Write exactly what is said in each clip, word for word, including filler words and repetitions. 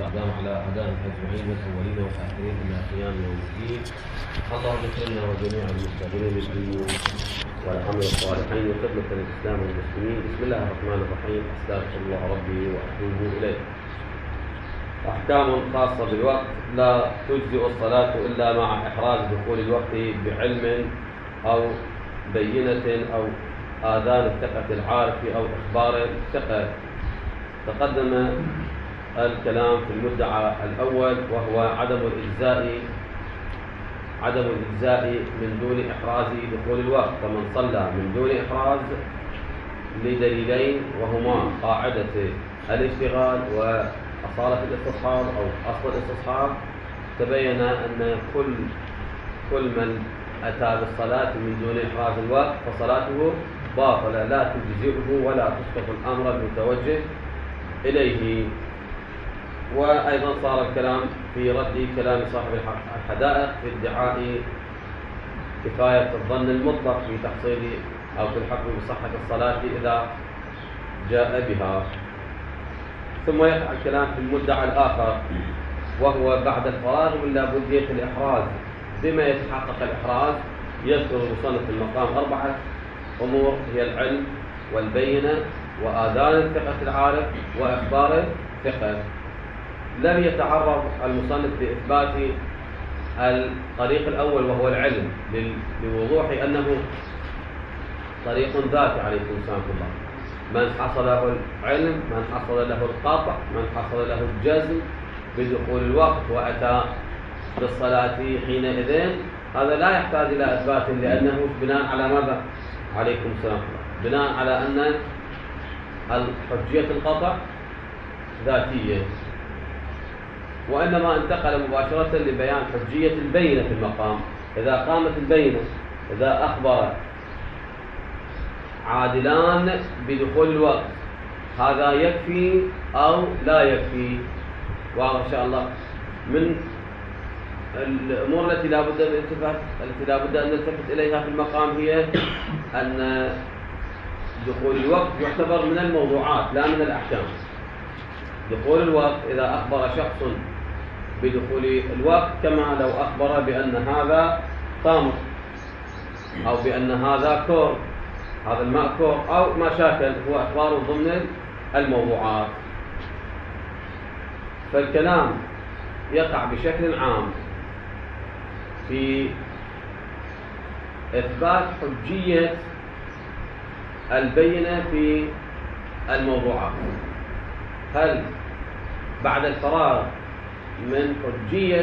والأقدام على أعدائهم أجمعين من الأولين والآخرين إلى قيام يوم الدين. اللهم اغفر لنا وجميع المستغفرين للدين والعمل الصالحين وخدمة الإسلام والمسلمين. بسم الله الرحمن الرحيم. أستغفر الله ربي وأتوب إليه. أحكام خاصة بالوقت: لا تجزئ الصلاة إلا مع إحراز دخول الوقت بعلم أو بينة أو آذان الثقة العارف أو إخبار الثقة. تقدم الكلام في المدعى الأول وهو عدم الإجزاء عدم الإجزاء من دون إحراز دخول الوقت. فمن صلى من دون إحراز لدليلين وهما قاعدة الاشتغال وأصالة الاستصحاب أو أصل الاستصحاب، تبين أن كل كل من أتى بالصلاة من دون إحراز الوقت فصلاته باطلة لا تجزئه ولا تسقط الأمر المتوجه إليه. وأيضا صار الكلام في رد كلام صاحب الحدائق في ادعاء كفاية الظن المطلق في تحصيل أو في الحكم بصحة الصلاة إذا جاء بها. ثم يقع الكلام في المدعى الآخر وهو بعد الفراغ من لابدية الإحراز. بما يتحقق الإحراز؟ يذكر المصنف في المقام أربعة أمور هي العلم والبينة وآذان الثقة العارف وإخبار الثقة. لم يتعرض المصنف لإثبات الطريق الأول وهو العلم لوضوح أنه طريق ذاتي عليكم السلام الله. من حصل له العلم، من حصل له القطع، من حصل له الجزم بدخول الوقت وأتى بالصلاة حينئذ، هذا لا يحتاج إلى إثبات، لأنه بناء على ماذا؟ عليكم السلام الله. بناء على أن حجية القطع ذاتية، وإنما انتقل مباشرة لبيان حجية البينة في المقام. إذا قامت البينة، إذا أخبر عادلان بدخول الوقت، هذا يكفي أو لا يكفي؟ واضح إن شاء الله. من الأمور التي لا بد التي لا بد أن نلتفت إليها في المقام هي أن دخول الوقت يعتبر من الموضوعات لا من الأحكام. دخول الوقت إذا أخبر شخص بدخول الوقت كما لو أخبر بأن هذا خمر أو بأن هذا كور، هذا الماء كور أو ما شاكل، هو أخبار ضمن الموضوعات. فالكلام يقع بشكل عام في إثبات حجية البينة في الموضوعات. هل بعد الفراغ من حجية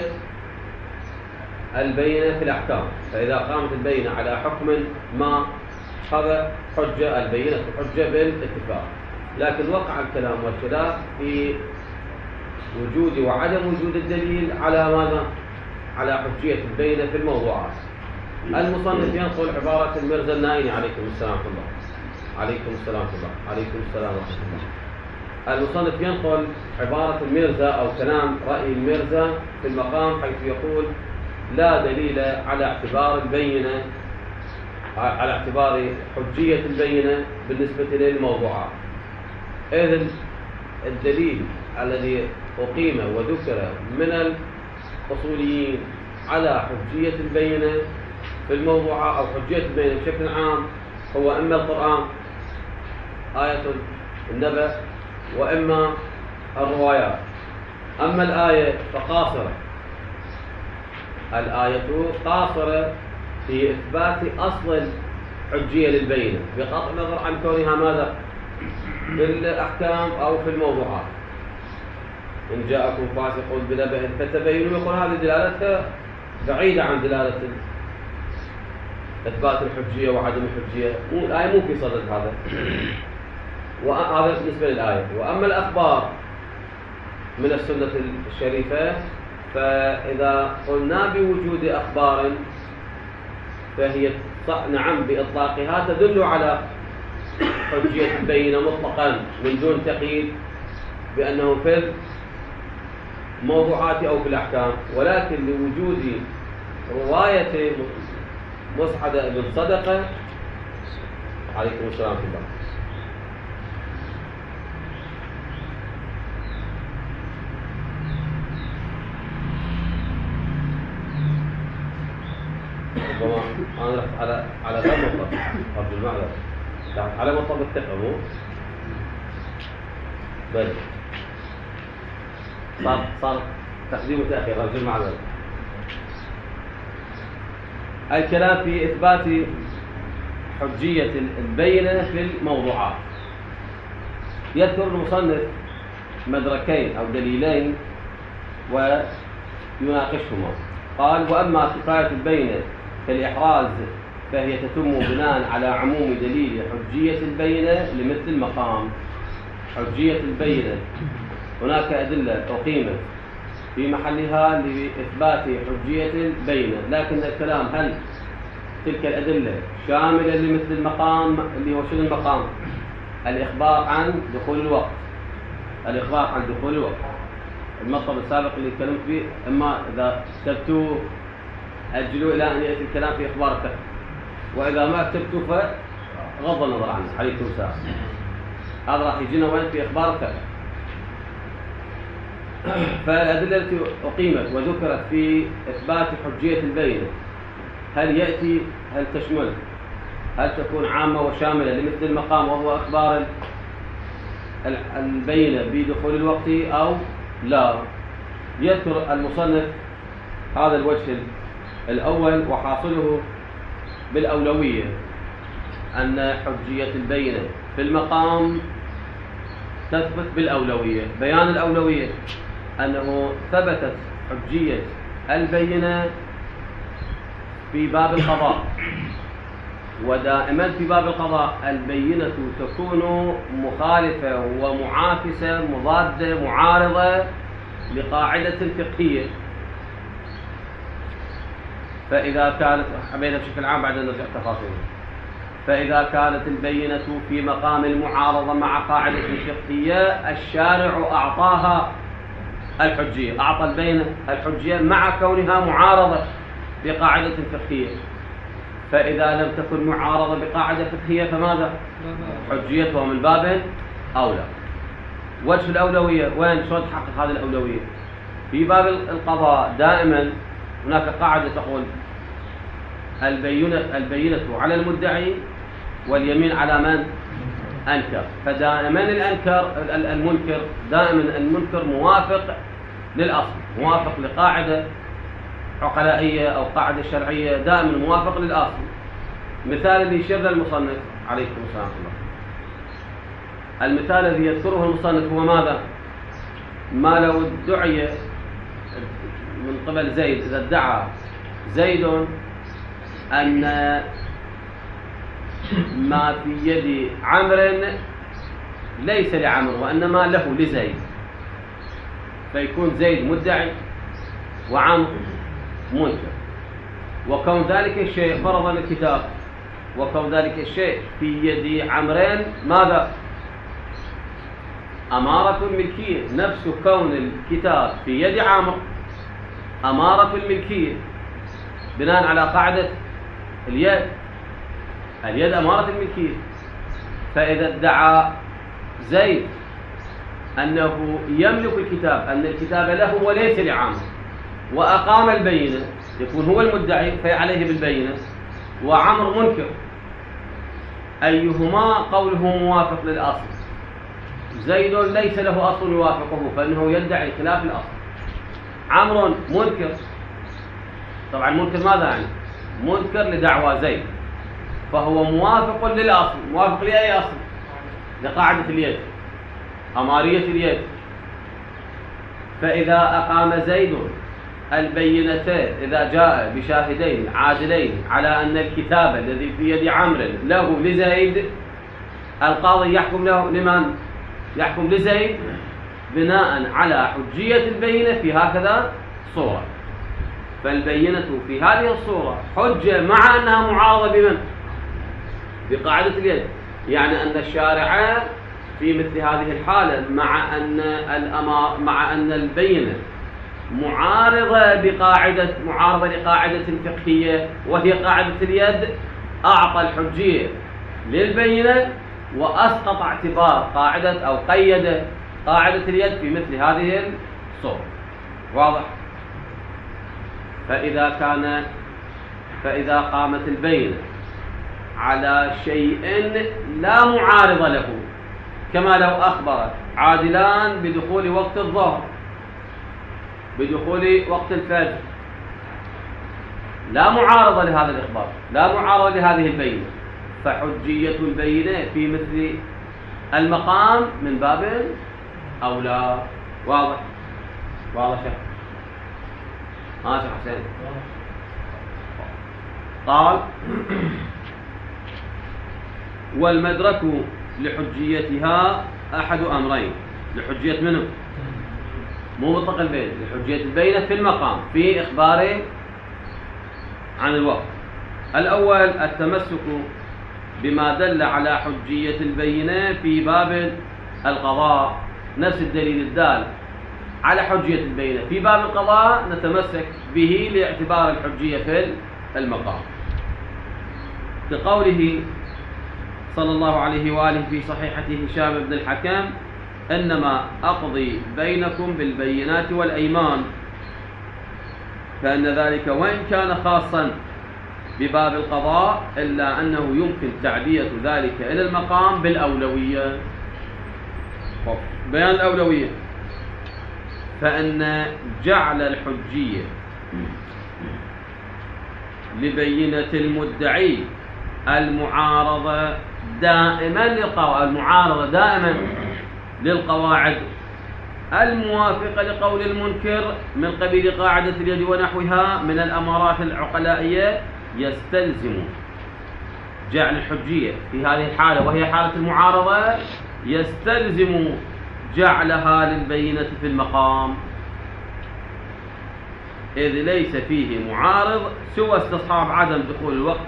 البينة في الأحكام، فإذا قامت البينة على حكم ما هذا حجة، البينة حجة بالاتفاق. لكن وقع الكلام والخلاف في وجود وعدم وجود الدليل على ماذا؟ على حجية البينة في الموضوعات. المصنف ينقل عبارة المرزا النائني عليكم السلام ورحمة الله. عليكم السلام ورحمة الله. عليكم السلام ورحمة الله. المصنف ينقل عبارة المرزا أو كلام رأي المرزا في المقام، حيث يقول: لا دليل على اعتبار البينة على اعتبار حجية البينة بالنسبة للموضوعات. إذن الدليل الذي أقيم وذكر من الأصوليين على حجية البينة في الموضوعات أو حجية البينة بشكل عام هو إما القرآن آية النبأ وإما الروايات. أما الآية فقاصرة، الآية قاصرة في إثبات أصل الحجية للبينة بقطع النظر عن كونها ماذا؟ في الأحكام أو في الموضوعات. إن جاءكم فاسق بنبأ فتبينوا، يقول هذه دلالتها بعيدة عن دلالة إثبات الحجية وعدم الحجية. الآية مو في صدد هذا. وهذا بالنسبة للآية. وأما الأخبار من السنة الشريفة، فإذا قلنا بوجود أخبار فهي نعم بإطلاقها تدل على حجية البينة مطلقا من دون تقييد بأنه في الموضوعات أو في الأحكام، ولكن لوجود رواية مصعد بن صدقة عليكم السلام ورحمة الله ربما أنا رحت على على غير مطلق قبل المعذرة، رحت على مطلق الثقة مو؟ بل صار صار تقديم وتأخير رجل المعذرة. الكلام في إثبات حجية البينة في الموضوعات. يذكر المصنف مدركين أو دليلين ويناقشهما. قال: وأما كفاية البينة كالإحراز فهي تتم بناء على عموم دليل حجية البينة لمثل المقام. حجية البينة هناك أدلة أقيمت في محلها لإثبات حجية البينة، لكن الكلام هل تلك الأدلة شاملة لمثل المقام اللي هو شنو المقام؟ الإخبار عن دخول الوقت. الإخبار عن دخول الوقت المطلب السابق اللي تكلمت فيه، إما إذا كتبتوه أجلوا إلى أن يأتي الكلام في إخبار الفقه، وإذا ما كتبتوه فغض النظر عنه عليكم السلام. هذا راح يجينا وين في إخبار الفقه. فالأدلة التي أقيمت وذكرت في إثبات حجية البينة هل يأتي هل تشمل هل تكون عامة وشاملة لمثل المقام وهو إخبار البينة بدخول الوقت أو لا؟ يذكر المصنف هذا الوجه الأول وحاصله بالأولوية أن حجية البينة في المقام تثبت بالأولوية. بيان الأولوية أنه ثبتت حجية البينة في باب القضاء، ودائما في باب القضاء البينة تكون مخالفة ومعاكسة مضادة معارضة لقاعدة فقهية. فإذا كانت حبينا بشكل عام بعد أن نرجع تفاصيل، فإذا كانت البينة في مقام المعارضة مع قاعدة فقهية الشارع أعطاها الحجية، أعطى البينة الحجية مع كونها معارضة بقاعدة فقهية. فإذا لم تكن معارضة بقاعدة فقهية فماذا؟ حجيتها من باب أولى. وجه الأولوية وين؟ شلون تحقق هذه الأولوية؟ في باب القضاء دائما هناك قاعدة تقول البينة البينة على المدعي واليمين على من أنكر. فدائما الأنكر المنكر دائما المنكر موافق للأصل، موافق لقاعدة عقلائية أو قاعدة شرعية، دائما موافق للأصل. مثال اللي يشير المصنف عليكم السلام الله، المثال الذي يذكره المصنف هو ماذا؟ ما لو ادعي من قبل زيد، إذا ادعى زيد أن ما في يد عمرو ليس لعمرو وإنما له لزيد، فيكون زيد مدعي وعمرو منكر. وكون ذلك الشيء فرضا الكتاب، وكون ذلك الشيء في يد عمرين ماذا؟ أمارة الملكية. نفس كون الكتاب في يد عمرو أمارة الملكية بناء على قاعدة اليد، اليد أمارة الملكية. فإذا ادعى زيد أنه يملك الكتاب، أن الكتاب له وليس لعمرو، وأقام البينة، يكون هو المدعي فعليه بالبينة، وعمرو منكر، أيهما قوله موافق للأصل؟ زيد ليس له أصل يوافقه فإنه يدعي خلاف الأصل. عمرو منكر، طبعا منكر ماذا يعني؟ منكر لدعوى زيد، فهو موافق للأصل. موافق لأي أصل؟ لقاعدة اليد، أمارية اليد. فإذا أقام زيد البينتين، إذا جاء بشاهدين عادلين على أن الكتاب الذي في يد عمرو له لزيد، القاضي يحكم له لمن؟ يحكم لزيد بناء على حجية البينة في هكذا صورة. فالبينة في هذه الصورة حجة مع أنها معارضة بمن؟ بقاعدة اليد. يعني أن الشارع في مثل هذه الحالة مع أن الأمار مع أن البينة معارضة بقاعدة معارضة لقاعدة فقهية وهي قاعدة اليد، أعطى الحجية للبينة وأسقط اعتبار قاعدة أو قيد قاعدة اليد في مثل هذه الصورة. واضح؟ فإذا كان فإذا قامت البينة على شيء لا معارض له، كما لو أخبر عادلان بدخول وقت الظهر، بدخول وقت الفجر، لا معارضة لهذا الإخبار، لا معارضة لهذه البينة، فحجية البينة في مثل المقام من باب أولى. واضح؟ واضح شيخ؟ ها شيخ حسين؟ قال: والمدرك لحجيتها أحد أمرين. لحجية منه؟ مو مطلق البينة، لحجية البينة في المقام في إخباره عن الوقت. الأول التمسك بما دل على حجية البينة في باب القضاء، نفس الدليل الدال على حجية البينة في باب القضاء نتمسك به لاعتبار الحجية في المقام، كقوله صلى الله عليه وآله في صحيحة هشام بن الحكم: إنما أقضي بينكم بالبينات والأيمان، فإن ذلك وإن كان خاصا بباب القضاء إلا أنه يمكن تعدية ذلك إلى المقام بالأولوية. بيان الأولوية: فإن جعل الحجية لبينة المدعي المعارضة دائما للقواعد المعارضة دائما للقواعد الموافقة لقول المنكر من قبيل قاعدة اليد ونحوها من الأمارات العقلائية يستلزم جعل الحجية في هذه الحالة، وهي حالة المعارضة، يستلزم جعلها للبينة في المقام، إذ ليس فيه معارض سوى استصحاب عدم دخول الوقت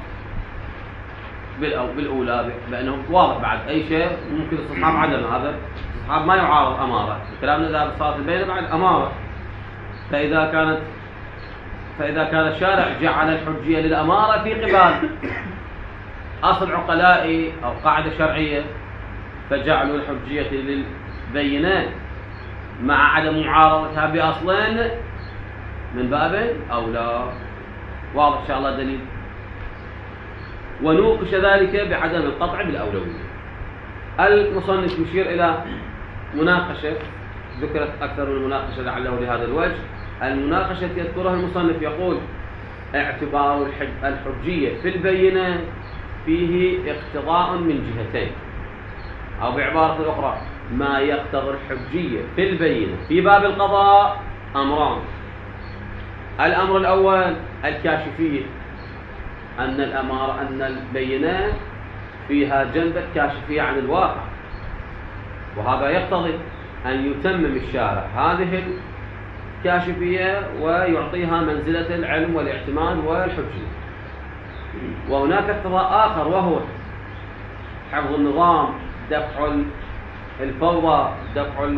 بالأولى، بأنه واضح بعد أي شيء ممكن استصحاب عدم، هذا استصحاب ما يعارض أمارة، كلامنا إذا صارت البينة بعد أمارة. فإذا كانت فإذا كان الشارع جعل الحجية للأمارة في قبال أصل عقلائي أو قاعدة شرعية، فجعلوا الحجية للبينات مع عدم معارضتها بأصلين من باب أولى. واضح إن شاء الله دليل. ونوقش ذلك بعدم القطع بالأولوية. المصنف يشير إلى مناقشة ذكرت أكثر من مناقشة لعله لهذا الوجه. المناقشة يذكرها المصنف يقول: اعتبار الحجية في البينة فيه اقتضاء من جهتين، أو بعبارة أخرى ما يقتضي الحجية في البينة في باب القضاء أمران. الأمر الأول الكاشفية، أن الأمارة أن البينة فيها جنبة كاشفية عن الواقع، وهذا يقتضي أن يتمم الشارع هذه الكاشفية ويعطيها منزلة العلم والاعتماد والحجية. وهناك اقتضاء آخر وهو حفظ النظام، دفع الفوضى، دفع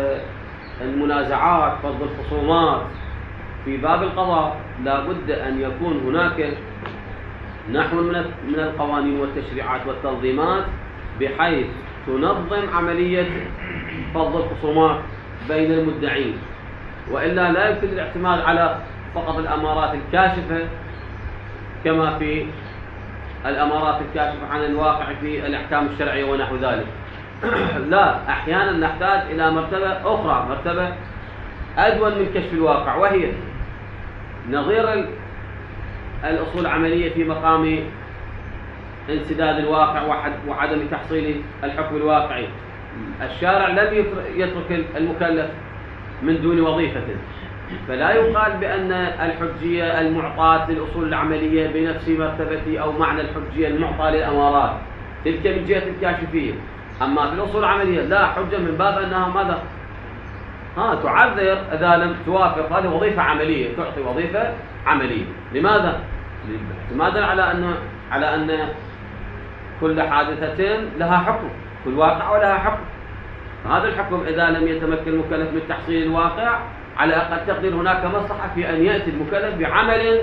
المنازعات، فض الخصومات. في باب القضاء لا بد أن يكون هناك نحو من القوانين والتشريعات والتنظيمات بحيث تنظم عملية فض الخصومات بين المدعين، وإلا لا يمكن الاعتماد على فقط الأمارات الكاشفة كما في الأمارات الكاشفة عن الواقع في الأحكام الشرعية ونحو ذلك. لا، أحيانا نحتاج إلى مرتبة أخرى، مرتبة أدون من كشف الواقع، وهي نظير الأصول العملية في مقام انسداد الواقع وعدم تحصيل الحكم الواقعي. الشارع لم يترك المكلف من دون وظيفة، فلا يقال بأن الحجية المعطاة للأصول العملية بنفس مرتبة أو معنى الحجية المعطاة للأمارات، تلك من جهة الكاشفية. أما في الأصول العملية لا حجة من باب أنها ماذا؟ ها تعذر إذا لم توافق، هذه وظيفة عملية، تعطي وظيفة عملية. لماذا؟ اعتمادا على أن على أن كل حادثة لها حكم، كل واقع ولها حكم. فهذا الحكم إذا لم يتمكن المكلف من تحصيل الواقع، على أقل تقدير هناك مصلحة في أن يأتي المكلف بعمل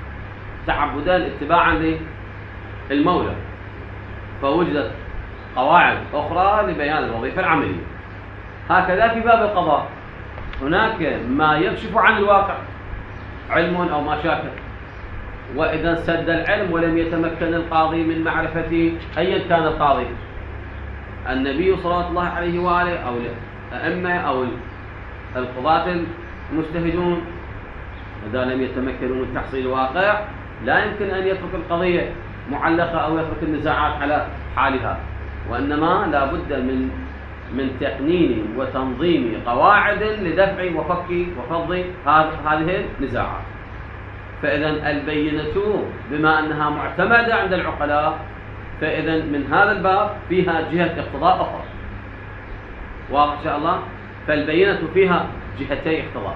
تعبدا اتباعا للمولى، فوجدت قواعد أخرى لبيان الوظيفة العملية. هكذا في باب القضاء هناك ما يكشف عن الواقع، علم أو ما شاكل، وإذا سد العلم ولم يتمكن القاضي من معرفة أيا كان القاضي، النبي صلى الله عليه وآله أو الأئمة أو القضاة المجتهدون، إذا لم يتمكنوا من تحصيل الواقع لا يمكن أن يترك القضية معلقة أو يترك النزاعات على حالها، وإنما لا بد من من تقنين وتنظيم قواعد لدفع وفك وفض هذه النزاعات. فإذا البينة بما أنها معتمدة عند العقلاء، فإذا من هذا الباب فيها جهة اقتضاء أخرى. واضح إن شاء الله؟ فالبينة فيها جهتي اقتضاء.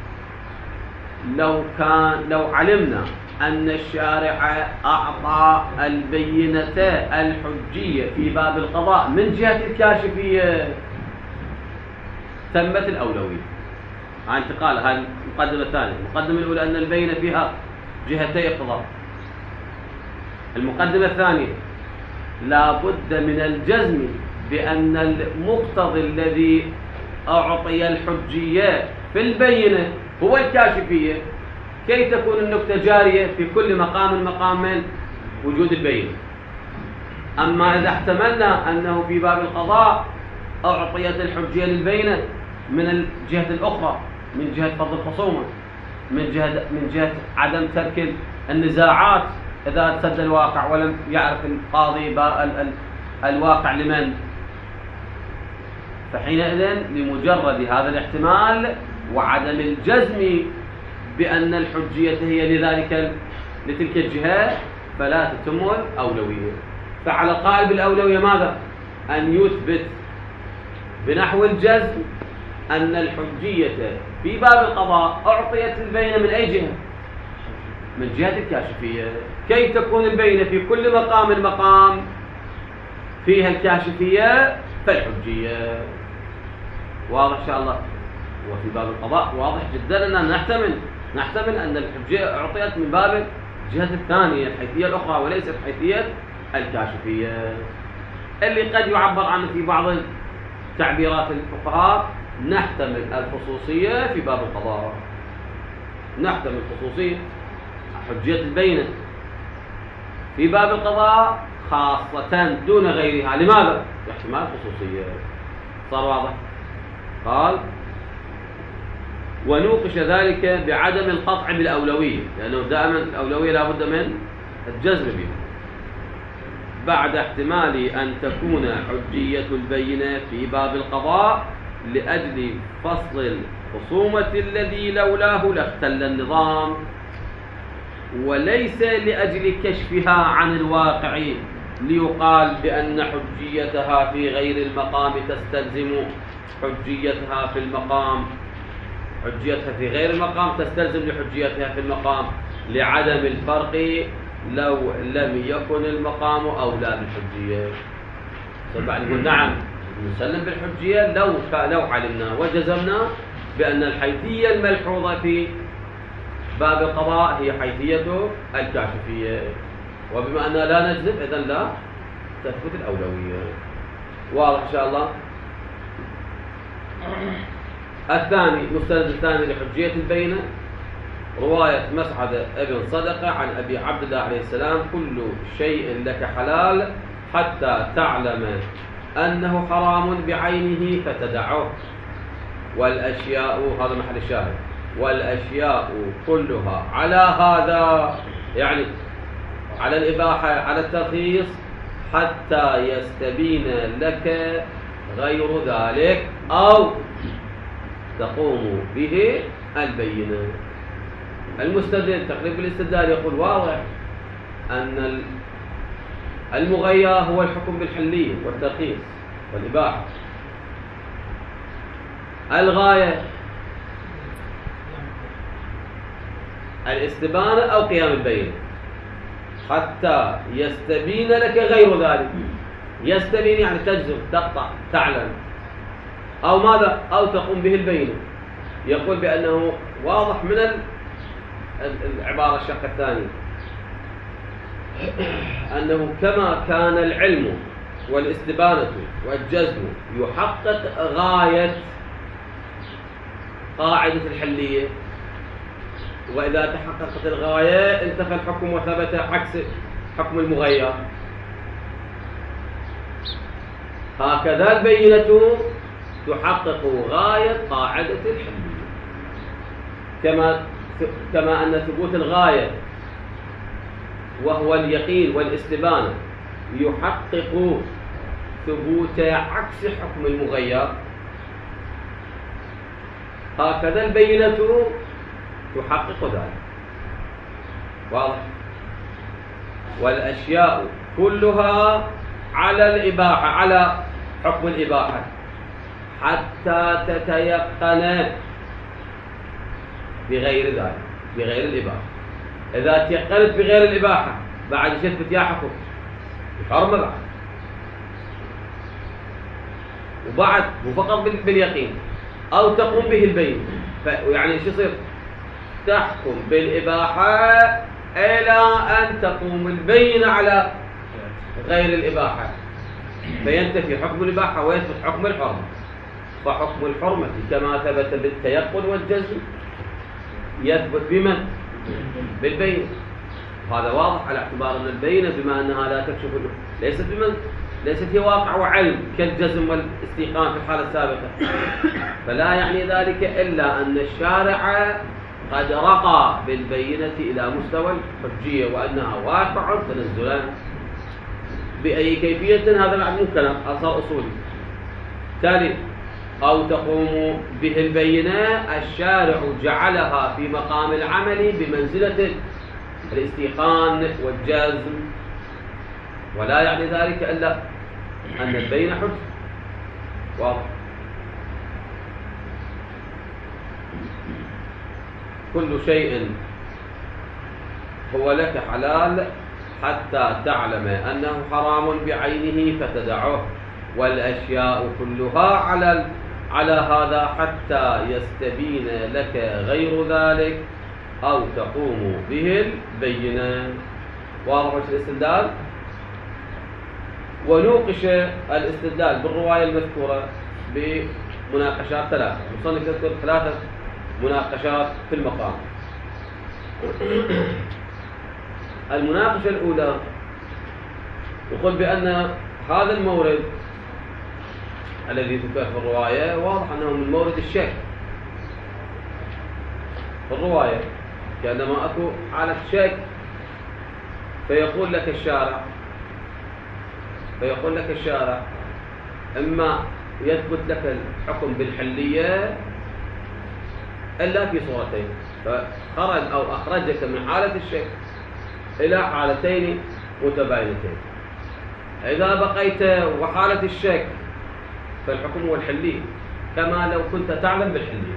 لو كان لو علمنا أن الشارع أعطى البينة الحجية في باب القضاء من جهة الكاشفية تمت الأولوية. هاي انتقال، هاي المقدمة الثانية. المقدمة الأولى أن البينة فيها جهتي اقتضاء. المقدمة الثانية لا بد من الجزم بأن المقتضي الذي أعطي الحجية في البينة هو الكاشفية، كي تكون النكتة جارية في كل مقام مقام من وجود البينة. أما إذا احتملنا أنه في باب القضاء أعطيت الحجية للبينة من الجهة الأخرى، من جهة فضل الخصومة، من جهة من جهة عدم ترك النزاعات إذا سد الواقع ولم يعرف القاضي الواقع لمن، فحينئذ لمجرد هذا الاحتمال وعدم الجزم بأن الحجية هي لذلك لتلك الجهة فلا تتم الأولوية. فعلى القائل بالأولوية ماذا؟ أن يثبت بنحو الجزم أن الحجية في باب القضاء أعطيت البينة من أي جهة؟ من جهة الكاشفية، كي تكون البينة في كل مقام مقام فيها الكاشفية فالحجية. واضح إن شاء الله؟ وفي باب القضاء واضح جدا أننا نحتمل نحتمل أن الحجية أعطيت من باب الجهة الثانية الحيثية الأخرى وليست حيثية الكاشفية، اللي قد يعبر عنه في بعض تعبيرات الفقهاء نحتمل الخصوصية في باب القضاء، نحتمل الخصوصية حجية البينة في باب القضاء خاصة دون غيرها. لماذا؟ احتمال خصوصية. صار واضح؟ قال ونوقش ذلك بعدم القطع بالأولوية، لأنه دائما الأولوية لا بد من الجزم بها، بعد احتمال أن تكون حجية البينة في باب القضاء لأجل فصل الخصومة الذي لولاه لاختل النظام، وليس لأجل كشفها عن الواقع ليقال بأن حجيتها في غير المقام تستلزم حجيتها في المقام، حجيتها في غير المقام تستلزم لحجيتها في المقام لعدم الفرق لو لم يكن المقام أولى بالحجية. طبعا نقول نعم نسلم بالحجية لو لو علمنا وجزمنا بأن الحيثية الملحوظة في باب القضاء هي حيثية الكاشفية، وبما أننا لا نجزم إذن لا تثبت الأولوية. واضح إن شاء الله؟ الثاني المستند الثاني لحجية البينة رواية مسعد ابن صدقة عن أبي عبد الله عليه السلام: كل شيء لك حلال حتى تعلم أنه حرام بعينه فتدعه، والأشياء، هذا محل الشاهد، والأشياء كلها على هذا، يعني على الإباحة على الترخيص، حتى يستبين لك غير ذلك أو تقوم به البينة. المستدل تقريب الاستدلال يقول واضح أن المغير هو الحكم بالحلية والترخيص والإباحة، الغاية الاستبانة أو قيام البينة، حتى يستبين لك غير ذلك. يستبين يعني تجزم، تقطع، تعلم، أو ماذا؟ أو تقوم به البينة. يقول بأنه واضح من العبارة الشق الثاني أنه كما كان العلم والاستبانة والجزم يحقق غاية قاعدة الحلية، وإذا تحققت الغاية انتفى الحكم وثبت عكس حكم المغير. هكذا البينة تحقق غاية قاعدة الحلية، كما كما أن ثبوت الغاية وهو اليقين والاستبانة يحقق ثبوت عكس حكم المغير، هكذا البينة تحقق ذلك. واضح؟ والأشياء كلها على الإباحة، على حكم الإباحة حتى تتيقن بغير ذلك، بغير الإباحة. إذا تيقنت بغير الإباحة بعد شتت يا حكم الحرمة بعد، وبعد مو فقط باليقين أو تقوم به البين، يعني شو يصير؟ تحكم بالإباحة إلى أن تقوم البين على غير الإباحة، فينتفي حكم الإباحة ويثبت حكم الحرمة. فحكم الحرمة كما ثبت بالتيقن والجزم يثبت بمن؟ بالبين. هذا واضح على اعتبار أن البينة بما أنها لا تكشف، ليست بمن ليست هي واقع وعلم كالجزم والاستيقان في الحالة السابقة، فلا يعني ذلك إلا أن الشارع قد رقى بالبينة إلى مستوى الحجية وأنها واقع تنزلا بأي كيفية. هذا بعد ممكن أصار أصولي. ثالث، أو تقوم به البينة الشارع جعلها في مقام العمل بمنزلة الاستيقان والجزم، ولا يعني ذلك إلا أن البينة حجة. واضح؟ كل شيء هو لك حلال حتى تعلم أنه حرام بعينه فتدعه، والأشياء كلها على على هذا حتى يستبين لك غير ذلك أو تقوم به البينة. واضح الاستدلال؟ ونوقش الاستدلال بالرواية المذكورة بمناقشات ثلاثة، المصنف يذكر ثلاثة مناقشات في المقام. المناقشة الأولى يقول بأن هذا المورد الذي ذكر في الرواية واضح أنه من مورد الشك في الرواية، كأنما أكو حالة شك، فيقول لك الشارع فيقول لك الشارع إما يثبت لك الحكم بالحلية إلا في صورتين، فخرج أو أخرجك من حالة الشك إلى حالتين متباينتين. إذا بقيت وحالة الشك فالحكم هو الحلية كما لو كنت تعلم بالحلية،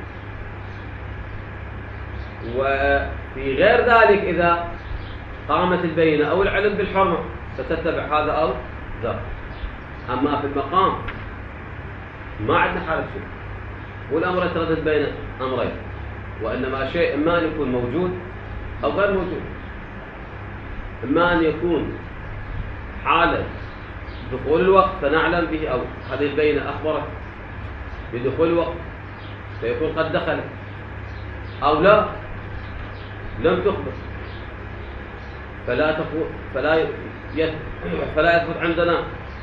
وفي غير ذلك إذا قامت البينة أو العلم بالحرمة فتتبع هذا أو ذاك. أما في المقام ما عندنا حالة شك، والأمر يتردد بين أمرين، وإنما شيء إما أن يكون موجود أو غير موجود. إما أن يكون حالة دخول الوقت فنعلم به، أو هذه البينة أخبرت بدخول الوقت فيكون قد دخل، أو لا لم تخبر فلا تقول فلا يثبت فلا يثبت عندنا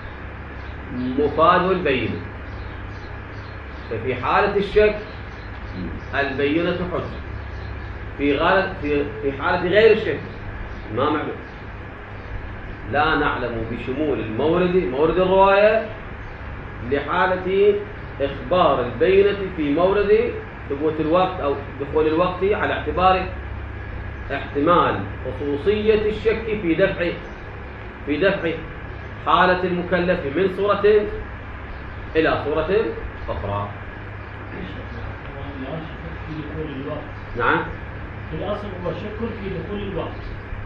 مفاد البينة. ففي حالة الشك البينة حجة، في غالب في في حالة غير الشك ما معلوم، لا نعلم بشمول المورد مورد الرواية لحالة إخبار البينة في مورد ثبوت الوقت أو دخول الوقت، على اعتبار احتمال خصوصية الشك في دفع في دفع حالة المكلف من صورة إلى صورة أخرى. نعم، في الأصل هو شك في دخول الوقت،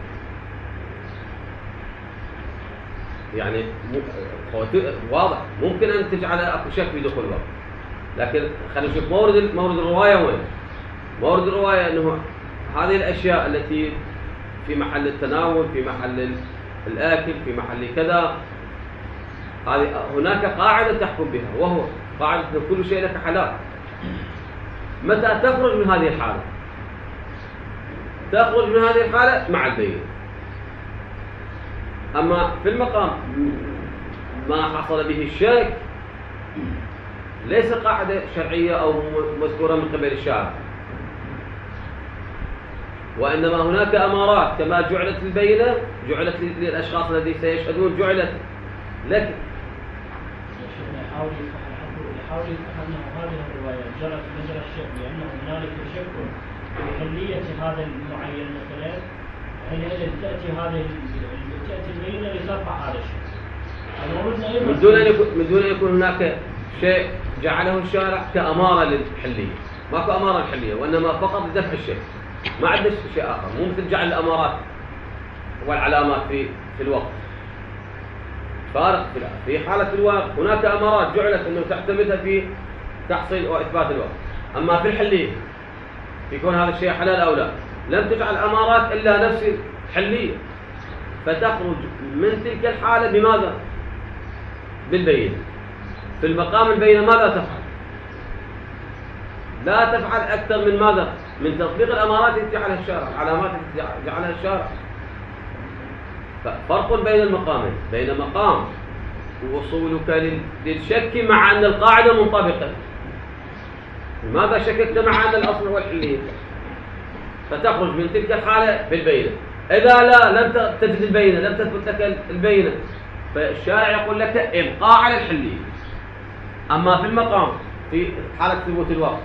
يعني واضح ممكن أن تجعل أكو شك في دخول الوقت، لكن خلينا نشوف مورد مورد الرواية وين. مورد الرواية أنه هذه الأشياء التي في محل التناول، في محل الآكل، في محل كذا، هذه هناك قاعدة تحكم بها، وهو قاعدة كل شيء لك حلال. متى تخرج من هذه الحالة تخرج من هذه الحالة مع البينة. أما في المقام ما حصل به الشك ليس قاعدة شرعية أو مذكورة من قبل الشارع، وإنما هناك أمارات كما جعلت البينة جعلت للأشخاص الذين سيشهدون جعلت لك. يحاول يحاول يفهم أنه هذه الرواية جرت مجرى الشك، لأنه هنالك شك في حلية هذا المعين مثلا، حينئذ تأتي هذه تأتي البينة لترفع هذا الشك. من دون أن يكون من دون أن يكون هناك شيء جعله الشارع كأمارة للحلية، ماكو أمارة للحلية، وإنما فقط لدفع الشك، ما عندنا شيء آخر، مو مثل جعل الأمارات والعلامات في في الوقت. فارق في في حالة الوقت هناك أمارات جعلت أنه تعتمدها في تحصيل وإثبات الوقت. أما في الحلية يكون هذا الشيء حلال أو لا، لم تجعل أمارات إلا نفس الحلية، فتخرج من تلك الحالة بماذا؟ بالبينة. في المقام البينة ماذا تفعل؟ لا تفعل أكثر من ماذا؟ من تطبيق الأمارات التي جعلها الشارع، العلامات التي جعلها الشارع. فرق بين المقامين، بين مقام وصولك للشك مع أن القاعدة منطبقة. لماذا شككت مع أن الأصل هو الحلية؟ فتخرج من تلك الحالة بالبينة. إذا لا لم تجد البينة، لم تثبت لك البينة، فالشارع يقول لك ابقاء على الحلية. أما في المقام في حالة ثبوت الوقت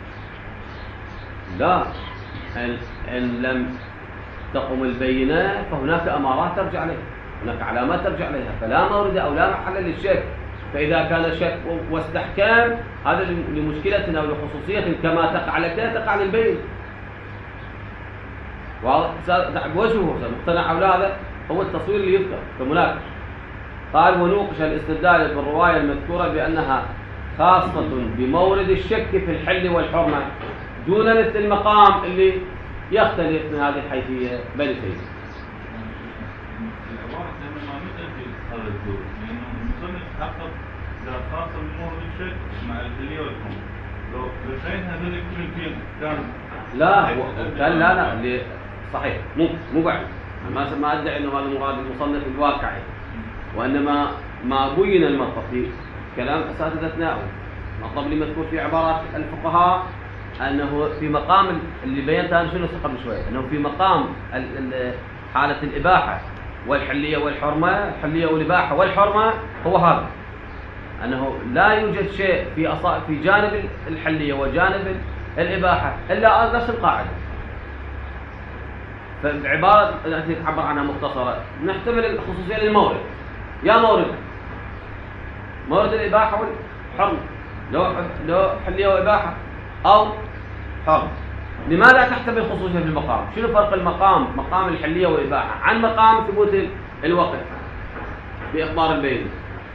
لا، إن, إن لم تقم البينة فهناك أمارات ترجع عليها، هناك علامات ترجع عليها، فلا مورد أو لا محل للشك. فإذا كان شك واستحكام هذا لمشكلة أو لخصوصية كما تقع لك تقع للبينة. وجهه مقتنع أو لا، هذا هو التصوير اللي يذكر في المناقشة. قال ونوقش الاستدلال بالرواية المذكورة بأنها خاصة بمورد الشك في الحل والحرمة دون مثل المقام اللي يختلف من هذه الحيثية بين الاثنين. العبارة ما متأكد هذا الدور، لأنه المصنف حقق ذات خاصة بمورد الشك مع الحلية والحرمة. لو بخين هذول كلمتين كان لا كان لا لا اللي صحيح مو مو بعد ما ما ادعي انه هذا مراد المصنف الواقعي، وانما ما بين المطلب في كلام اساتذتنا المطلب اللي مذكور في عبارات الفقهاء انه في مقام اللي بينتها انا شنو قبل شويه، انه في مقام حاله الاباحه والحليه والحرمه، الحليه والاباحه والحرمه هو هذا، انه لا يوجد شيء في في جانب الحليه وجانب الاباحه الا نفس القاعده. فالعباره التي تعبر عنها مختصره نحتمل الخصوصيه للمورد، يا مورد مورد الاباحه والحرمه، لو لو حليه واباحه او حرم. لماذا تحتمل خصوصيه في المقام؟ شنو فرق المقام مقام الحليه والاباحه عن مقام ثبوت الوقت باخبار البين؟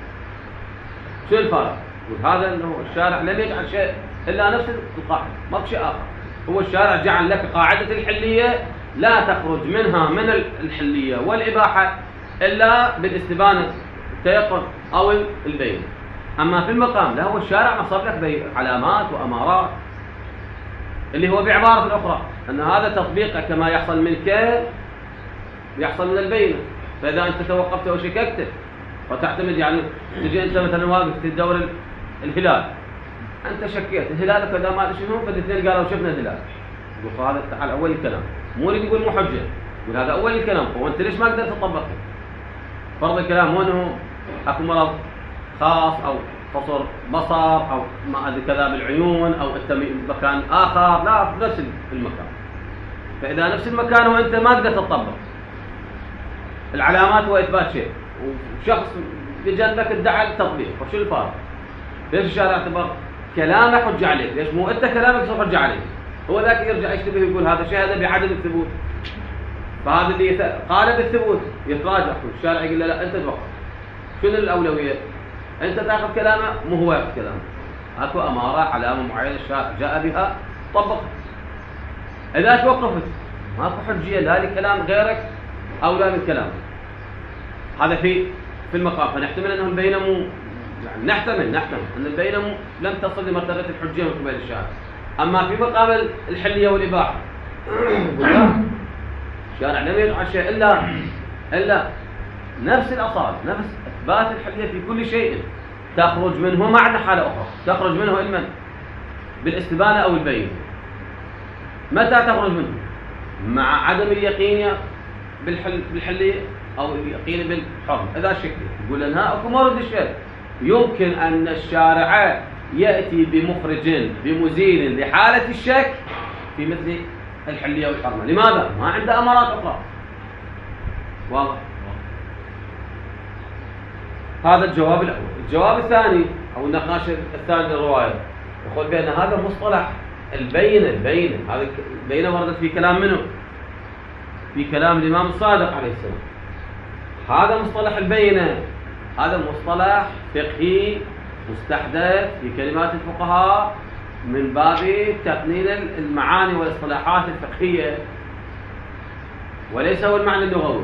شو الفرق؟ وهذا انه الشارع لم يجعل شيء الا نفس القاعده، ما في شيء اخر. هو الشارع جعل لك قاعده الحليه لا تخرج منها من الحليه والاباحه الا بالاستبانه التيقن او البين. اما في المقام لا، هو الشارع نصب لك علامات وامارات اللي هو بعباره اخرى ان هذا تطبيقه كما يحصل منك يحصل من البينه. فاذا انت توقفت وشككت وتعتمد، يعني تجي انت مثلا واقف تدور الهلال، انت شكيت الهلال كذا ما ادري شنو، فالاثنين قالوا شفنا الهلال، يقول هذا تعال اول الكلام، مو اللي يقول مو حجه، يقول هذا اول الكلام، وانت ليش ما قدرت تطبقه؟ فرض الكلام هو انه اكو مرض خاص او قصر بصر او ما ادري كذا بالعيون او انت مكان اخر، لا في نفس المكان. فاذا نفس المكان وانت ما قدرت تطبق العلامات واثبات شيء، وشخص بجنبك ادعى التطبيق، وشو الفارق؟ ليش الشارع اعتبر كلامه حجه عليك؟ ليش مو انت كلامك صار حجه عليك؟ هو ذاك يرجع يشتبه ويقول هذا شيء هذا بعدم الثبوت. فهذا اللي قال بالثبوت يتراجع، والشارع يقول له لا انت توقف. شنو الاولويه؟ انت تاخذ كلامه مو هو ياخذ كلامه. اكو اماره علامه معينه الشارع جاء بها طبقها. اذا توقفت ماكو حجيه لا لكلام غيرك او لا من كلامه. هذا في في المقام، فنحتمل انه البينه مو يعني نحتمل نحتمل ان البينه مو لم تصل لمرتبه الحجيه من قبل الشارع. اما في مقام الحليه والاباحه الشارع لم يجعل شيء إلا إلا نفس الأصالة، نفس إثبات الحلية في كل شيء، تخرج منه معنى حالة أخرى، تخرج منه علما بالاستبانة أو البين. متى تخرج منه؟ مع عدم اليقين بالحل بالحلية أو اليقين بالحرم. إذا شك يقول لنا أكو مورد الشك، يمكن أن الشارع يأتي بمخرج بمزيل لحالة الشك في مثل الحلية والحرمة. لماذا؟ ما عنده أمارات أخرى. واضح؟ هذا الجواب الأول. الجواب الثاني أو النقاش الثاني للرواية يقول بأن هذا مصطلح البينة. البينة هذا البينة وردت في كلام منه؟ في كلام الإمام الصادق عليه السلام. هذا مصطلح البينة، هذا مصطلح فقهي مستحدث في كلمات الفقهاء من باب تقنين المعاني والاصطلاحات الفقهية، وليس هو المعنى اللغوي.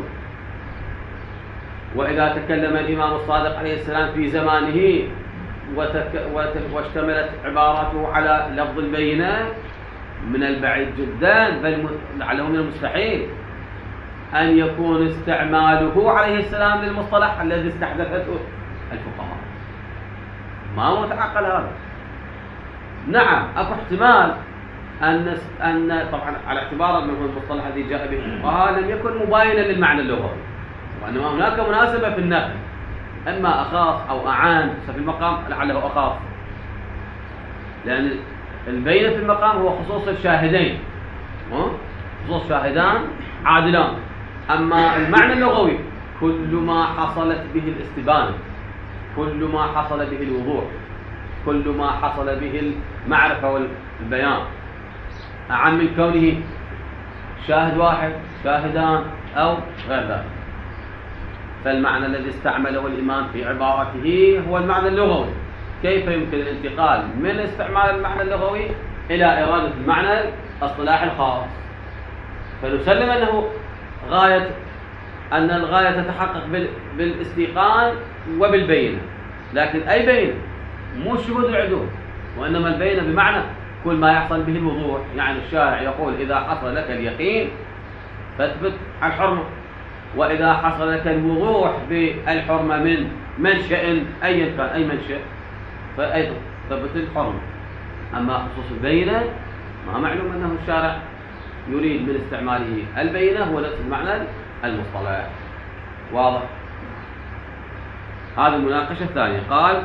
وإذا تكلم الإمام الصادق عليه السلام في زمانه وتك... وت... واشتملت عباراته على لفظ البينة، من البعيد جدا بل لعله من المستحيل أن يكون استعماله عليه السلام للمصطلح الذي استحدثته الفقهاء. ما هو متعقل هذا. نعم أكو احتمال أن أن طبعا على اعتبار أنه المصطلح الذي جاء به الفقهاء لم يكن مباينا للمعنى اللغوي، وأنما هناك مناسبة في النقل، أما أخاف أو أعان ففي المقام لعله أخاف، لأن البينة في المقام هو خصوص الشاهدين، خصوص شاهدان عادلان. أما المعنى اللغوي كل ما حصلت به الاستبانة، كل ما حصل به الوضوح، كل ما حصل به المعرفة والبيان، أعم من كونه شاهد واحد، شاهدان أو غير ذلك. فالمعنى الذي استعمله الإمام في عبارته هو المعنى اللغوي. كيف يمكن الانتقال من استعمال المعنى اللغوي إلى إرادة المعنى الاصطلاحي الخاص؟ فنسلم أنه غاية أن الغاية تتحقق بالاستيقان وبالبينة، لكن أي بينة؟ مو شهود العدول، وإنما البينة بمعنى كل ما يحصل به الوضوح. يعني الشارع يقول إذا حصل لك اليقين فاثبت على الحرمة، وإذا حصل لك الوضوح بالحرمة من منشأ أيا كان أي منشأ فأيضا ثبت الحرمة. أما خصوص البينة ما معلوم أنه الشارع يريد من استعماله البينة هو نفس المعنى المصطلح. واضح؟ هذه المناقشة الثانية. قال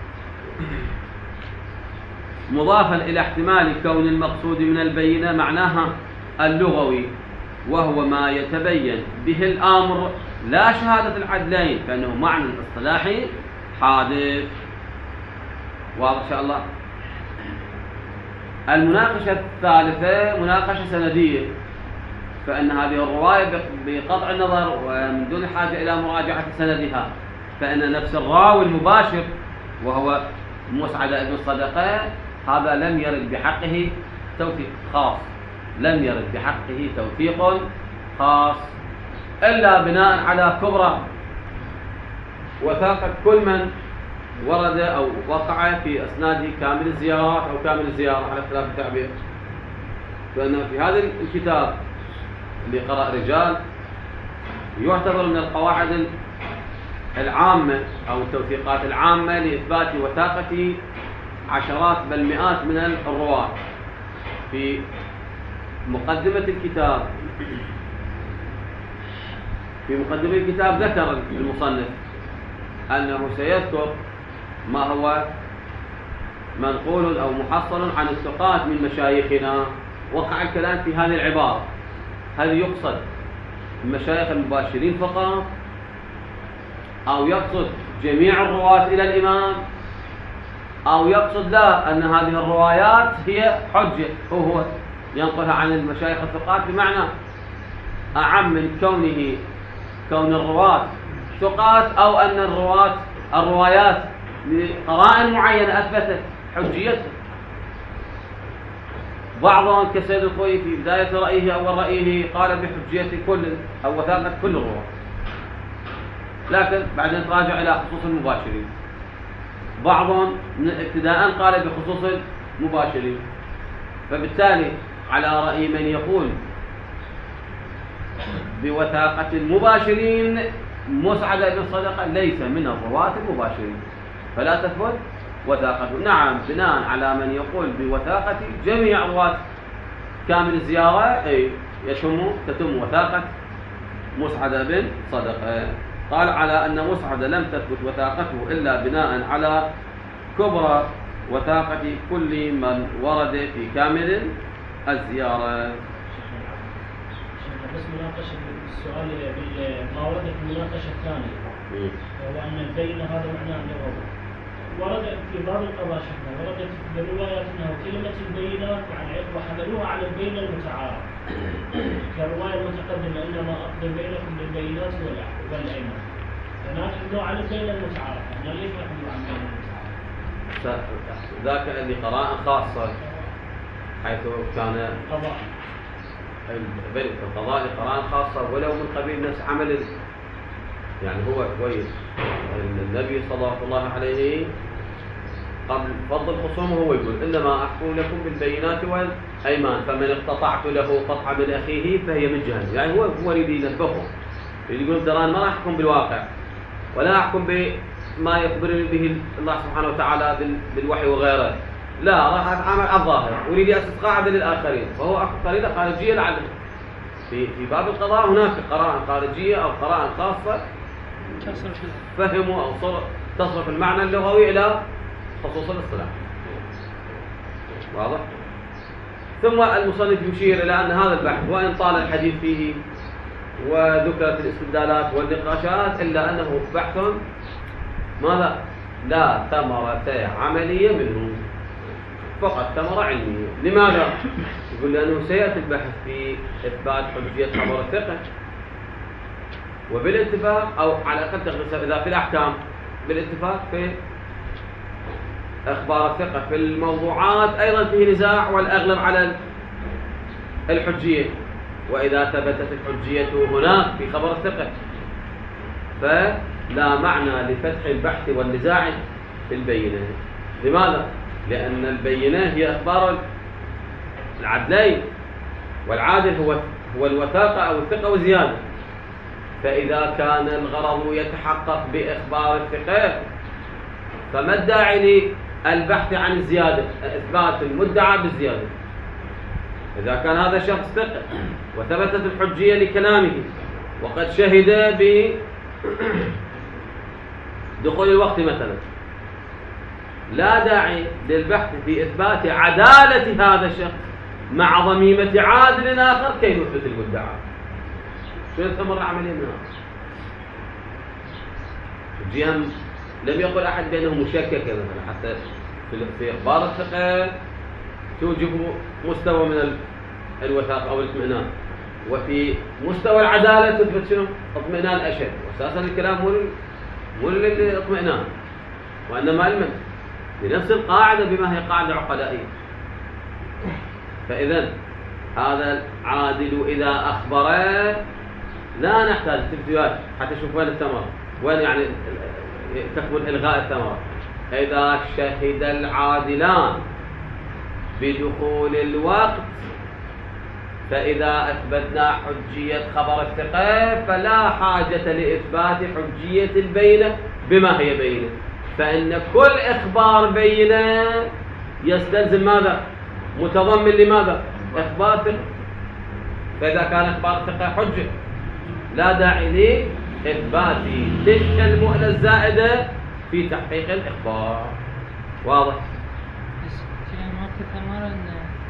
مضافا إلى احتمال كون المقصود من البينة معناها اللغوي، وهو ما يتبين به الأمر لا شهادة العدلين، فإنه معنى الاصطلاحي حادث. واضح إن شاء الله؟ المناقشة الثالثة مناقشة سندية، فإن هذه الرواية بقطع النظر ومن دون حاجة إلى مراجعة سندها، فإن نفس الراوي المباشر وهو مسعد بن الصدقة هذا لم يرد بحقه توثيق خاص، لم يرد بحقه توثيق خاص إلا بناء على كبرى وثاقة كل من ورد أو وقع في أسناد كامل الزيارات أو كامل الزيارة على خلاف التعبير. فإن في هذا الكتاب اللي قرأ رجال يعتبر من القواعد العامة أو التوثيقات العامة لإثبات وثاقة عشرات بل مئات من الرواة. في مقدمة الكتاب في مقدمة الكتاب ذكر المصنف أنه سيذكر ما هو منقول أو محصل عن الثقات من مشايخنا. وقع الكلام في هذه العبارة، هل يقصد المشايخ المباشرين فقط أو يقصد جميع الرواة إلى الإمام، أو يقصد لا أن هذه الروايات هي حجة وهو ينقلها عن المشايخ الثقات، بمعنى أعم من كونه كون الرواة ثقات، أو أن الرواة الروايات لقرائن معينة أثبتت حجيتها. بعضهم كسيد الخوي في بداية رأيه أو رأيه قال بحجية كل أو وثاقة كل الرواة، لكن بعدين تراجع إلى خصوص المباشرين. بعضهم ابتداء قال بخصوص المباشرين. فبالتالي على رأي من يقول بوثاقة المباشرين مسعد بن صدقة ليس من الرواة المباشرين، فلا تثبت وثاقته. نعم، بناء على من يقول بوثاقة جميع رواة كامل الزيارة أي يتم تتم وثاقة مسعد بن صدقة. قال على أن مسعد لم تثبت وثاقته إلا بناء على كبرى وثاقة كل من ورد في كامل الزيارة. بس مناقشة السؤال ما ورد في المناقشة الثانية وهو أن البين هذا معناه لغوي. ورد في بعض القضايا شفنا وردت في الروايات أنه كلمة البينات يعني وحملوها على البين المتعارف كالرواية المتقدمة إنما أقضي بينكم بالبينات والأيمان، هناك حملوا على البين المتعارف، أنا ليش يحملوا على البين المتعارف؟ ذاك اللي قراءة خاصة حيث كان قضاء القضاء قراءة خاصة ولو من قبيل نفس عمل، يعني هو كويس. النبي صلى الله عليه قبل فضل الخصوم هو يقول إنما أحكم لكم بالبينات والأيمان فمن اقتطعت له قطعة من أخيه فهي من جهنم. يعني هو هو يريد ينبهه، يقول ترى أنا ما راح أحكم بالواقع ولا أحكم بما يخبرني به الله سبحانه وتعالى بالوحي وغيره، لا راح أتعامل على الظاهر، أريد أسس قاعدة للآخرين، وهو أخذ طريقة خارجية لعله. في في باب القضاء هناك قراءة خارجية أو قراءة خاصة فهموا أو تصرف المعنى اللغوي إلى خصوص الاصطلاح. واضح؟ ثم المصنف يشير إلى أن هذا البحث وإن طال الحديث فيه وذكرت الاستدلالات والنقاشات إلا أنه بحث ماذا؟ لا ثمرة عملية منه، فقط ثمرة علمية. لماذا؟ يقول لأنه سيأتي البحث في إثبات حجية خبر الثقة، وبالاتفاق أو على الأقل تقريبا إذا في الأحكام بالاتفاق في أخبار الثقة. في الموضوعات أيضا فيه نزاع والأغلب على الحجية، وإذا ثبتت الحجية هناك في خبر الثقة فلا معنى لفتح البحث والنزاع في البينة. لماذا؟ لأن البينة هي أخبار العدلين، والعادل هو هو الوثاقة أو الثقة وزيادة. فإذا كان الغرض يتحقق بإخبار الثقة فما الداعي للبحث عن الزيادة، إثبات المدعى بالزيادة. إذا كان هذا شخص ثقة وثبتت الحجية لكلامه وقد شهد بدخول الوقت مثلا، لا داعي للبحث في إثبات عدالة هذا الشخص مع ضميمة عادل آخر كي يثبت المدعى. شو الثمرة العملية من هذا؟ الجهة لم يقل أحد بأنه مشكك مثلا، حتى في إخبار الثقة توجب مستوى من الوثاقة أو الاطمئنان، وفي مستوى العدالة تثبت شنو؟ اطمئنان أشد. وأساسا الكلام مو مو للاطمئنان وإنما المنع لنفس القاعدة بما هي قاعدة عقلائية. فإذا هذا العادل إذا أخبره لا نحتاج تفتيات حتى نشوف وين الثمرة، وين يعني تكمن إلغاء الثمرة. إذا شهد العادلان بدخول الوقت فإذا أثبتنا حجية خبر الثقة فلا حاجة لإثبات حجية البينة بما هي بينة، فإن كل إخبار بينة يستلزم ماذا؟ متضمن لماذا؟ إخبار الثقة. فإذا كان إخبار الثقة حجة لا داعي لإثبات تلك المؤنة الزائدة في تحقيق الإخبار. واضح؟ بس ماكو ثمرة أن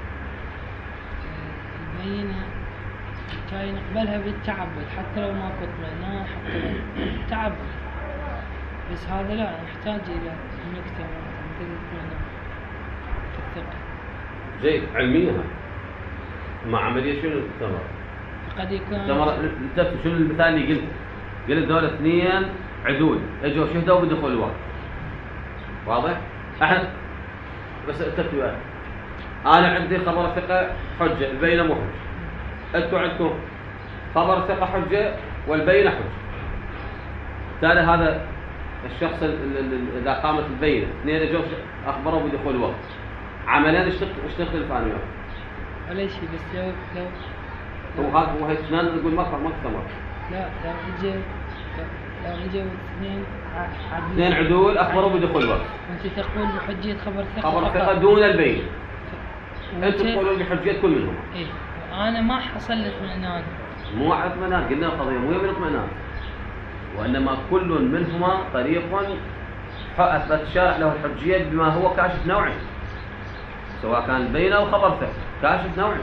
البينة كاين نقبلها بالتعبد حتى لو ماكو اطمئنان، حتى لو تعبد، بس هذا لا نحتاج إلى نكتة مثل الاطمئنان في الثقة. جيد، علمية مع عملية شنو الثمرة؟ قد يكون ثمرة شنو المثال اللي قلت؟ قلت دول اثنين عدول اجوا شهدوا بدخول الوقت. واضح؟ احنا بس التكتيبات انا عندي خبر ثقة حجة، البينة مو حجة. انتم عندكم خبر ثقة حجة والبينة حجة. بالتالي هذا الشخص اذا قامت البينة اثنين اجوا اخبروا بدخول الوقت، عمليا ايش تختلف عن وياه؟ ولا شيء، بس لو لو هو هذا هو اثنان نقول مصدر ما استمر. لا لو اجى لو اجوا اثنين عدل اثنين عدول اخبروا بدخول الوقت. انت تقول بحجية خبر ثقة خبر فقط. ثقة دون البين. وانت- انتم تقولون بحجية كل منهم. ايه انا ما حصل لي اطمئنان. مو على اطمئنان، قلنا القضية مو من اطمئنان، وإنما كل منهما طريق أثبت الشارع له الحجية بما هو كاشف نوعي، سواء كان بين أو خبر ثقة كاشف نوعي.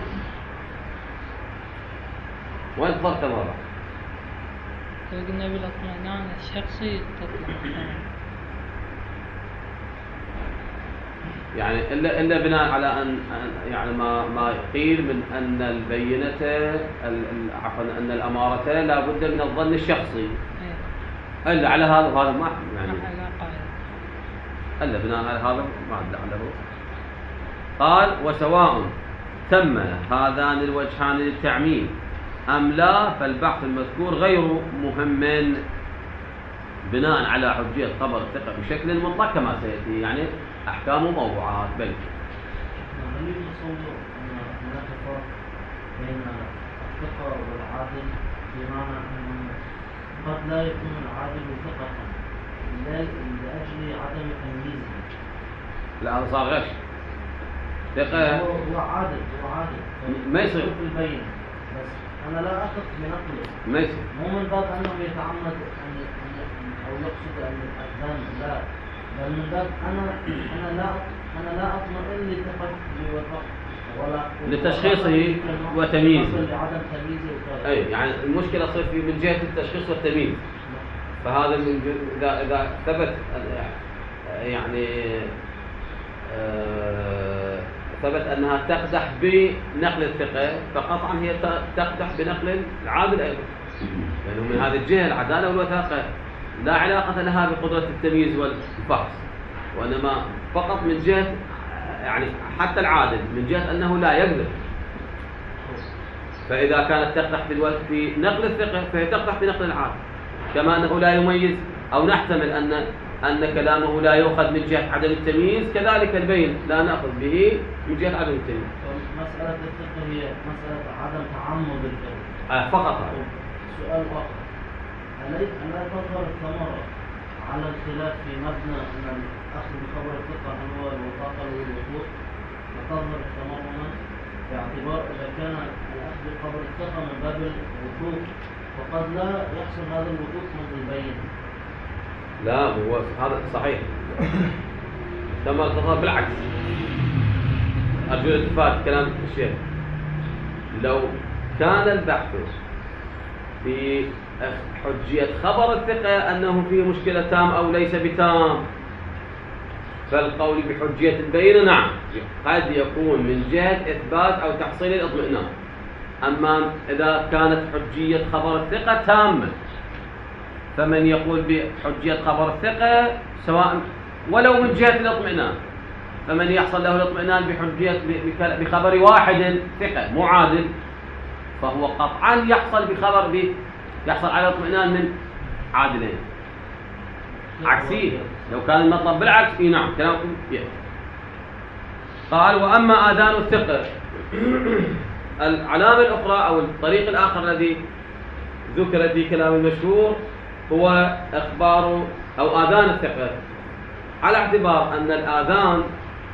وين فرق المرة؟ قلنا بالاطمئنان الشخصي تطلع. يعني إلا إلا بناء على أن أن- يعني ما ما قيل من أن البينة ال- ال- عفوا أن الأمارة لا بد من الظن الشخصي، ايه إلا على هذا وهذا ما يعني ما لا قاعدة. إلا بناء على هذا ما لعله. قال وسواء تم هذان الوجهان للتعميم أم لا، فالبحث المذكور غير مهم بناء على حجية خبر الثقة بشكل مطلق كما سيأتي، يعني أحكام موضوعات. بل هل يتصور أن هناك فرق بين الثقة والعادل، بمعنى أنه قد لا يكون العادل ثقة لأجل عدم تمييزه؟ لا هذا صار غش. ثقة هو هو عادل هو عادل ما يصير. في البين، بس أنا لا أثق بنقله، ما يصير. مو من باب أنه يتعمد أن أن- أو يقصد أن الأذان، لا، بل من باب أنا أنا لا أنا لا أطمئن لثقته وفق ولا لتشخيصه وتمييزه. لعدم تمييزه وكذا. أي يعني المشكلة تصير في من جهة التشخيص والتمييز. فهذا من ج- إذا إذا ثبت يعني آه، ثبت أنها تقدح بنقل الثقة، فقطعا هي ت- تقدح بنقل العادل أيضا، لأنه يعني من هذه الجهة العدالة والوثاقة لا علاقة لها بقدرة التمييز والفحص، وإنما فقط من جهة يعني حتى العادل من جهة أنه لا يكذب. فإذا كانت تقدح في الوقت في نقل الثقة فهي تقدح في نقل العادل، كما أنه لا يميز أو نحتمل أن أن كلامه لا يؤخذ من جهة عدم التمييز، كذلك البين لا نأخذ به من جهة عدم التمييز. مسألة الثقة هي مسألة عدم تعمد الكذب. آه فقط هذا. سؤال آخر، ألا ألا تظهر الثمرة على الخلاف في مبنى أن الأخذ بخبر الثقة هو الوثاقة والوثوق؟ فتظهر الثمرة هنا باعتبار إذا كان الأخذ بخبر الثقة من باب الوثوق فقد لا يحصل هذا الوثوق من البين. لا هو هذا صحيح، كما تظهر بالعكس. أرجو الاتفاق كلام الشيخ. لو كان البحث في حجية خبر الثقة أنه فيه مشكلة تام أو ليس بتام، فالقول بحجية البينة نعم قد يكون من جهة إثبات أو تحصيل الاطمئنان. أما إذا كانت حجية خبر الثقة تامة، فمن يقول بحجية خبر الثقة سواء ولو من جهة الاطمئنان، فمن يحصل له الاطمئنان بحجية بخبر واحد ثقة مو عادل، فهو قطعا يحصل بخبر ب يحصل على اطمئنان من عادلين. عكسيه لو كان المطلب بالعكس اي نعم كلامكم يأتي. قال واما آذان الثقة العلامة الأخرى أو الطريق الآخر الذي ذكر في كلام المشهور هو إخبار أو آذان الثقة، على اعتبار أن الآذان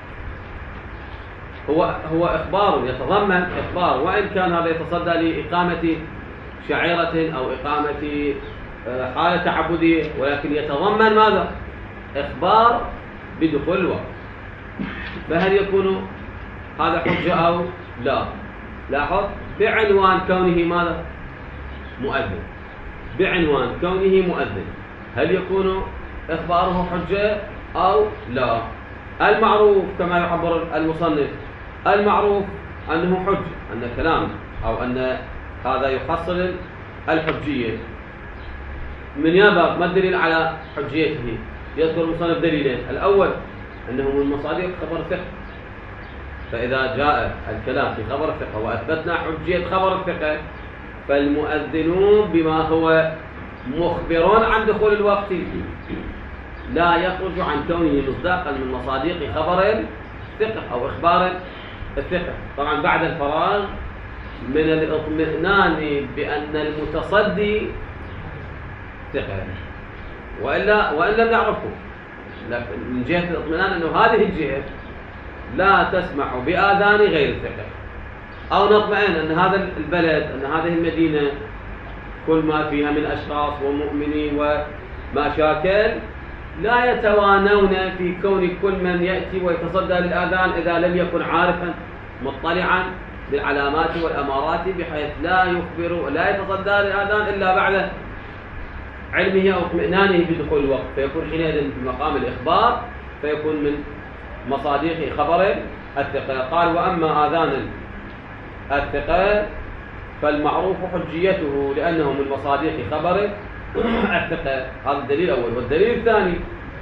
هو هو إخبار يتضمن إخبار، وإن كان هذا يتصدى لإقامة شعيرة أو إقامة حالة تعبدية، ولكن يتضمن ماذا؟ إخبار بدخول الوقت. فهل يكون هذا حجة أو لا؟ لاحظ بعنوان كونه ماذا؟ مؤذن، بعنوان كونه مؤذن، هل يكون إخباره حجة أو لا؟ المعروف كما يعبر المصنف، المعروف أنه حجة، أن كلام أو أن هذا يحصل الحجية. من يابا ما الدليل على حجيته؟ يذكر المصنف دليلين، الأول أنه من مصادق خبر الثقة، فإذا جاء الكلام في خبر الثقة وأثبتنا حجية خبر الثقة فالمؤذنون بما هو مخبرون عن دخول الوقت لا يخرج عن كونه مصداقا من مصادق خبر الثقة أو إخبار الثقة. طبعا بعد الفراغ من الاطمئنان بأن المتصدي ثقة، وإلا وإن لم يعرفه، لكن من جهة الاطمئنان أنه هذه الجهة لا تسمح بآذان غير الثقة، أو نطمئن أن هذا البلد، أن هذه المدينة كل ما فيها من أشخاص ومؤمنين ومشاكل لا يتوانون في كون كل من يأتي ويتصدى للآذان إذا لم يكن عارفا مطلعا بالعلامات والأمارات، بحيث لا يخبر ولا يتصدى للآذان إلا بعد علمه أو اطمئنانه بدخول الوقت، فيكون حينئذ في مقام الإخبار، فيكون من مصادق خبر الثقة. قال: وأما آذان الثقة فالمعروف حجيته لأنه من مصادق خبر الثقة. هذا الدليل الأول. والدليل الثاني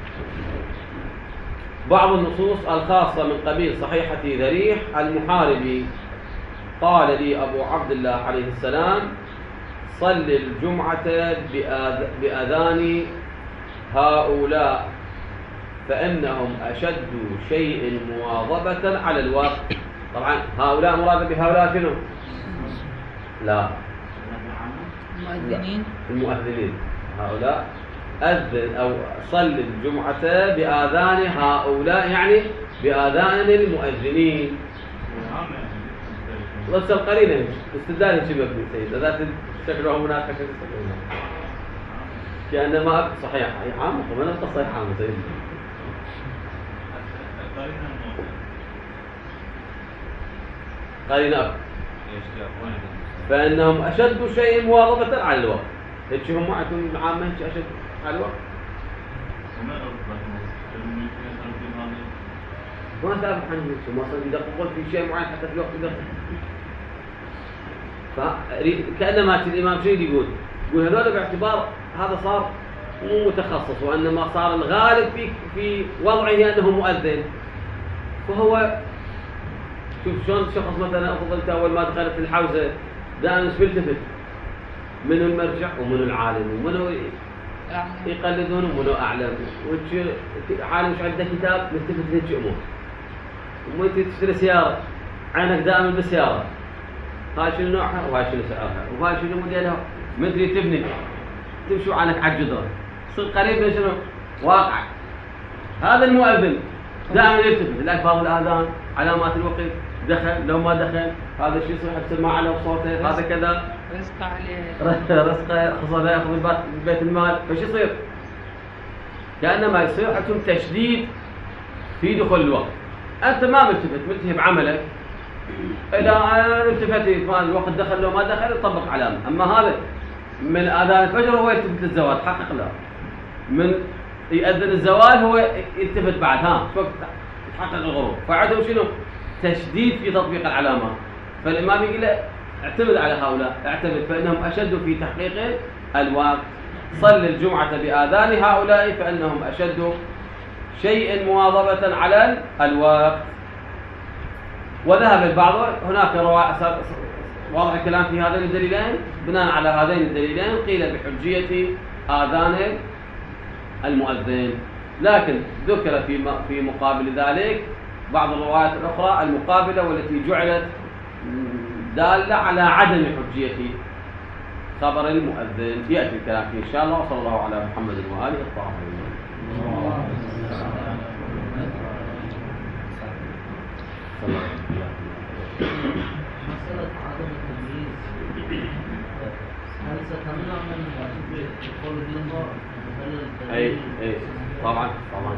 بعض النصوص الخاصة من قبيل صحيحة ذريح المحاربي. قال لي أبو عبد الله عليه السلام: صل الجمعة بأذان هؤلاء فإنهم أشد شيء مواظبة على الوقت. طبعا هؤلاء مراد بهؤلاء شنو؟ لا، المؤذنين المؤذنين. هؤلاء أذن أو صل الجمعة بآذان هؤلاء، يعني بآذان المؤذنين. بس القرينة استدلال شبه ابن سيد إذا تشكلهم هناك كأنما صحيح عام ومن التصحيح عام سيد قرينة فإنهم أشد شيء مواظبة على الوقت. هيك هم معكم العامة هيك أشد على الوقت. ما تعرف عنه ما صار يدققون في شيء معين حتى في الوقت يدقق. فكأنما الإمام شيء يقول يقول هذول باعتبار هذا صار مو متخصص، وإنما صار الغالب في في وضعه أنه مؤذن. فهو شوف شلون شخص مثلا أفضلت أول ما دخلت الحوزة دائما بيلتفت منو المرجع ومنو العالم ومنو يقلدون ومنو أعلم، عالم مش عنده كتاب نلتفت لهيك أمور. ومن تشتري سيارة عينك دائما بالسيارة، هاي شنو نوعها وهاي شنو سعرها وهاي شنو موديلها، ما تريد تبني تمشي عينك على الجدران، تصير قريب من شنو واقع. هذا المؤذن دائما يلتفت الألفاظ الآذان، علامات الوقت، دخل لو ما دخل، هذا الشيء يصير تسمع على صوته، هذا كذا رزق عليه رزقه خصوصا ياخذ بيت المال. فش يصير؟ كأنما يصير عندهم تشديد في دخول الوقت. أنت ما ملتفت ملتهي بعملك، إذا التفتت ما الوقت دخل لو ما دخل يطبق علامة. أما هذا من آذان الفجر هو يلتفت للزوال، حقق له من يأذن الزوال هو يلتفت بعد، ها شوف يتحقق الغروب. فعندهم شنو؟ تشديد في تطبيق العلامات. فالإمام يقول له اعتمد على هؤلاء، اعتمد فإنهم أشد في تحقيق الوقت. صل الجمعة بآذان هؤلاء فإنهم أشد شيء مواظبة على الوقت. وذهب البعض هناك واضح الكلام في هذين الدليلين. بناء على هذين الدليلين قيل بحجية آذان المؤذن، لكن ذكر في في مقابل ذلك بعض الروايات الأخرى المقابلة والتي جعلت دالة على عدم حجية خبر المؤذن. يأتي الكلام فيه إن شاء الله. وصلى الله على محمد وآله الطاهرين. مسألة عدم التمييز هل ستمنع من دخول النظر؟ أي أي طبعا طبعا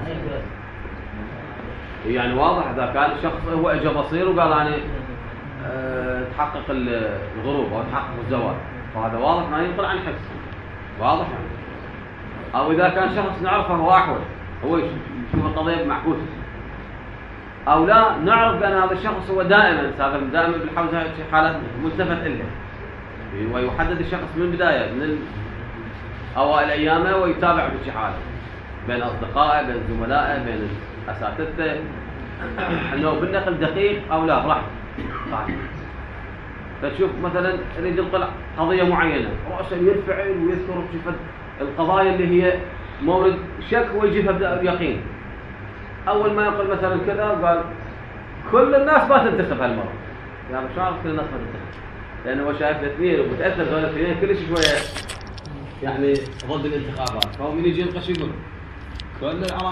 يعني واضح. إذا كان الشخص هو اجى بصير وقال أنا أه تحقق الغروب أو تحقق الزوال، فهذا واضح ما ينقل عن حس، واضح يعني. أو إذا كان شخص نعرفه هو أحول هو يشوف القضية معكوسة، أو لا نعرف بأن هذا الشخص هو دائما هذا دائما بالحوزة حالات ملتفت إليه، ويحدد الشخص من بداية من أوائل أيامه ويتابع بشي حاله بين أصدقائه بين زملائه بين أساتذته، أنه بالنقل دقيق أو لا براحته صحيح. فتشوف مثلا يريد ينقل قضية معينة رأسا يرفعل ويذكر شوف القضايا اللي هي مورد شك ويجيبها بيقين. أول ما يقول مثلا كذا وقال كل الناس ما تنتخب هالمرة، يعني شو عارف كل الناس ما تنتخب؟ لأنه هو شايف الاثنين ومتأثر هذول الاثنين كلش شوية يعني ضد الانتخابات، فهو من يجي ينقش يقول كل العراق